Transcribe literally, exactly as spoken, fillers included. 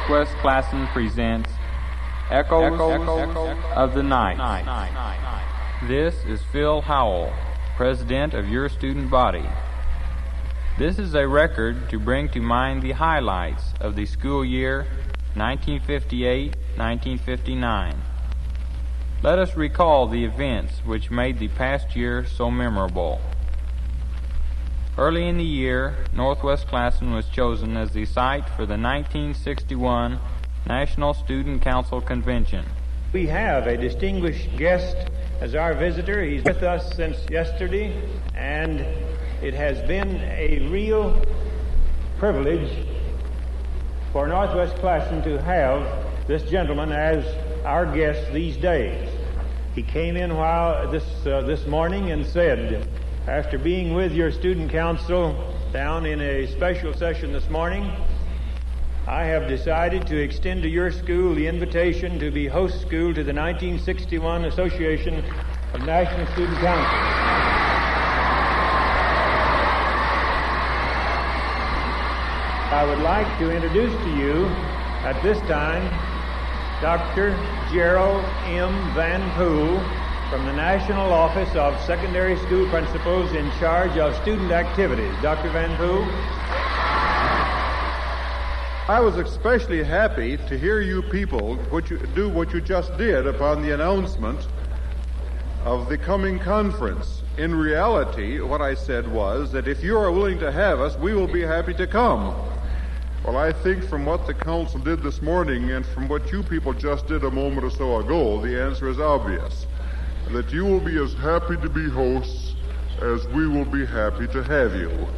Northwest Classen presents Echoes, Echoes of the Night. This is Phil Howell, President of your student body. This is a record to bring to mind the highlights of the school year nineteen fifty-eight nineteen fifty-nine. Let us recall the events which made the past year so memorable. Early in the year, Northwest Classen was chosen as the site for the nineteen sixty-one National Student Council Convention. We have a distinguished guest as our visitor. He's with us since yesterday, and it has been a real privilege for Northwest Classen to have this gentleman as our guest these days. He came in while this uh, this morning and said, after being with your student council down in a special session this morning, I have decided to extend to your school the invitation to be host school to the nineteen sixty-one Association of National Student Councils. I would like to introduce to you at this time Doctor Gerald M. Van Poole from the National Office of Secondary School Principals in charge of student activities. Doctor Van Poole. I was especially happy to hear you people what you, do what you just did upon the announcement of the coming conference. In reality, what I said was that if you are willing to have us, we will be happy to come. Well, I think from what the council did this morning and from what you people just did a moment or so ago, the answer is obvious. That you will be as happy to be hosts as we will be happy to have you.